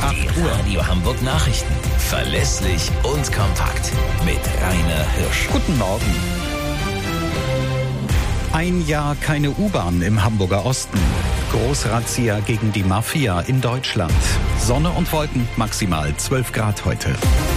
8 Uhr. Radio Hamburg Nachrichten. Verlässlich und kompakt. Mit Rainer Hirsch. Guten Morgen. Ein Jahr keine U-Bahn im Hamburger Osten. Großrazzia gegen die Mafia in Deutschland. Sonne und Wolken, maximal 12 Grad heute.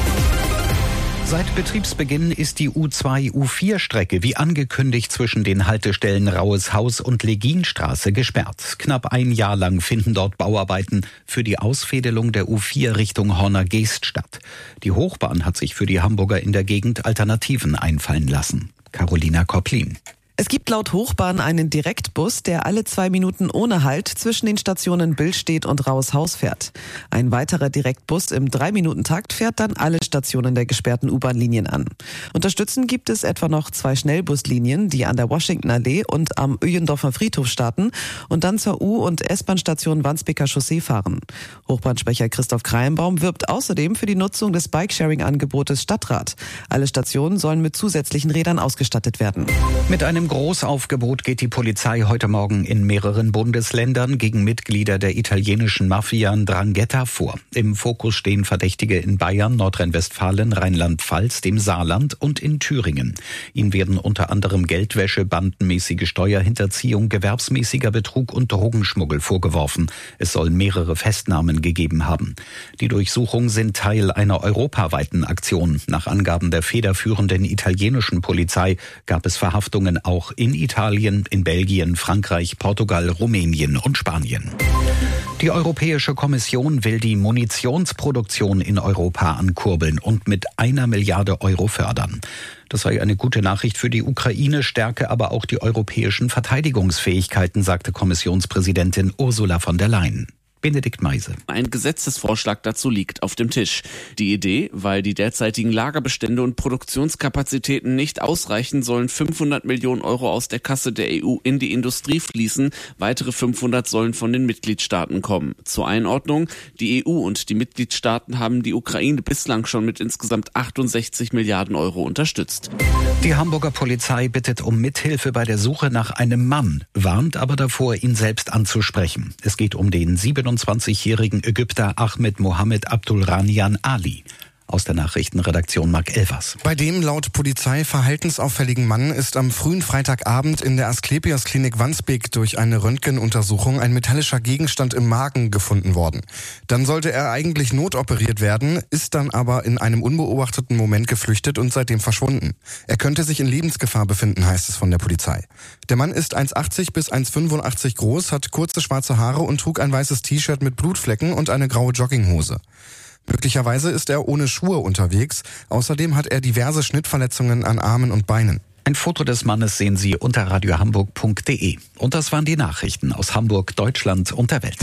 Seit Betriebsbeginn ist die U2-U4-Strecke wie angekündigt zwischen den Haltestellen Rauhes Haus und Legienstraße gesperrt. Knapp ein Jahr lang finden dort Bauarbeiten für die Ausfädelung der U4 Richtung Horner Geest statt. Die Hochbahn hat sich für die Hamburger in der Gegend Alternativen einfallen lassen. Carolina Kopplin. Es gibt laut Hochbahn einen Direktbus, der alle 2 Minuten ohne Halt zwischen den Stationen Billstedt und Rauhes Haus fährt. Ein weiterer Direktbus im 3-Minuten-Takt fährt dann alle Stationen der gesperrten U-Bahn-Linien an. Unterstützend gibt es etwa noch 2 Schnellbuslinien, die an der Washingtonallee und am Öjendorfer Friedhof starten und dann zur U- und S-Bahn-Station Wandsbeker Chaussee fahren. Hochbahnsprecher Christoph Kreienbaum wirbt außerdem für die Nutzung des Bikesharing-Angebotes Stadtrat. Alle Stationen sollen mit zusätzlichen Rädern ausgestattet werden. Mit einem Großaufgebot geht die Polizei heute Morgen in mehreren Bundesländern gegen Mitglieder der italienischen Mafia 'Ndrangheta vor. Im Fokus stehen Verdächtige in Bayern, Nordrhein-Westfalen, Rheinland-Pfalz, dem Saarland und in Thüringen. Ihnen werden unter anderem Geldwäsche, bandenmäßige Steuerhinterziehung, gewerbsmäßiger Betrug und Drogenschmuggel vorgeworfen. Es soll mehrere Festnahmen gegeben haben. Die Durchsuchungen sind Teil einer europaweiten Aktion. Nach Angaben der federführenden italienischen Polizei gab es Verhaftungen auch in Italien, in Belgien, Frankreich, Portugal, Rumänien und Spanien. Die Europäische Kommission will die Munitionsproduktion in Europa ankurbeln und mit 1 Milliarde Euro fördern. Das sei eine gute Nachricht für die Ukraine, stärke aber auch die europäischen Verteidigungsfähigkeiten, sagte Kommissionspräsidentin Ursula von der Leyen. Benedikt Meise. Ein Gesetzesvorschlag dazu liegt auf dem Tisch. Die Idee, weil die derzeitigen Lagerbestände und Produktionskapazitäten nicht ausreichen, sollen 500 Millionen Euro aus der Kasse der EU in die Industrie fließen. Weitere 500 sollen von den Mitgliedstaaten kommen. Zur Einordnung, die EU und die Mitgliedstaaten haben die Ukraine bislang schon mit insgesamt 68 Milliarden Euro unterstützt. Die Hamburger Polizei bittet um Mithilfe bei der Suche nach einem Mann, warnt aber davor, ihn selbst anzusprechen. Es geht um den 27-jährigen Ägypter Ahmed Mohammed Abdulrahman Ali. Aus der Nachrichtenredaktion Marc Elvers. Bei dem laut Polizei verhaltensauffälligen Mann ist am frühen Freitagabend in der Asklepios-Klinik Wandsbek durch eine Röntgenuntersuchung ein metallischer Gegenstand im Magen gefunden worden. Dann sollte er eigentlich notoperiert werden, ist dann aber in einem unbeobachteten Moment geflüchtet und seitdem verschwunden. Er könnte sich in Lebensgefahr befinden, heißt es von der Polizei. Der Mann ist 1,80 bis 1,85 groß, hat kurze schwarze Haare und trug ein weißes T-Shirt mit Blutflecken und eine graue Jogginghose. Möglicherweise ist er ohne Schuhe unterwegs. Außerdem hat er diverse Schnittverletzungen an Armen und Beinen. Ein Foto des Mannes sehen Sie unter radiohamburg.de. Und das waren die Nachrichten aus Hamburg, Deutschland und der Welt.